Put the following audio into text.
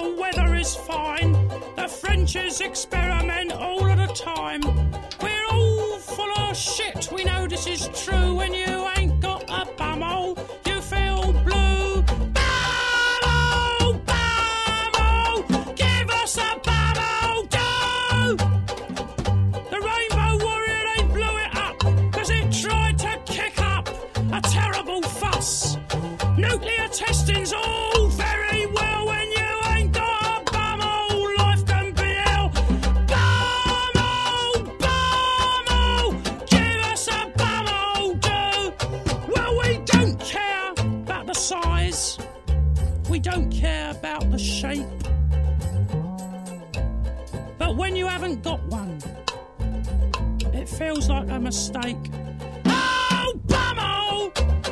the weather is fine. The Frenchies experiment all of the time. We're all full of shit, we know this is true. When you ain't got a bumhole, you feel blue. Bumhole, bumhole, give us a bumhole, do! The Rainbow Warrior, they blew it up, 'cause it tried to kick up a terrible fuss. Nuclear testing's all very well when you ain't got a bumhole, life can be hell. Bumhole, bumhole, give us a bumhole, do! Well, we don't care about the size, we don't care about the shape. But when you haven't got one, it feels like a mistake. Oh, bumhole!